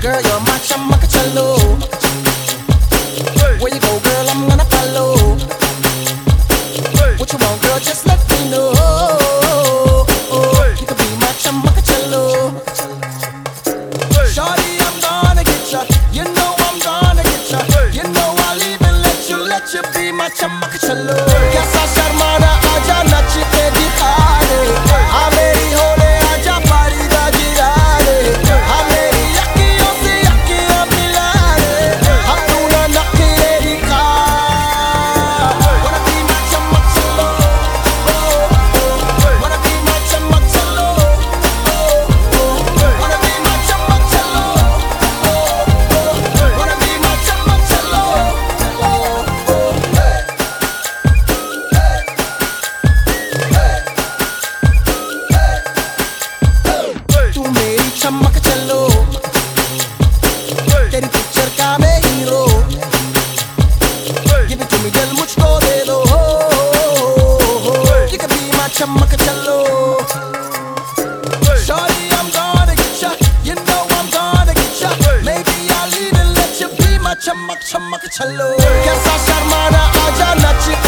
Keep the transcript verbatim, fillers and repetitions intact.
Girl, you're my chamakachalo. Where you go, girl, I'm gonna follow. What you want, girl, just let me know. You can be my chamakachalo. Shawty, I'm gonna get ya. You know I'm gonna get ya. You know I'll even let you, let you be my chamakachalo. Kaisa sharmana aaja nach ke dikha de. Haan meri hole aaja pari da gira de. Haan meri akhiyon se akhiyan mila de. Haan tu na nakhre dikha. Wanna be my chamakachalo. Wanna be my chamakachalo. Wanna be my chamakachalo. Wanna be my chamakachalo. तू मेरी chamakachalo. तेरी picture का मैं hero. Give it to me, दिल मुझको दे दो. You can be my chamakachalo. Shawty, I'm gonna get ya. You know I'm gonna get ya. Maybe I'll even let you be my chamak chamakachalo. Kaisa sharmana aaja nach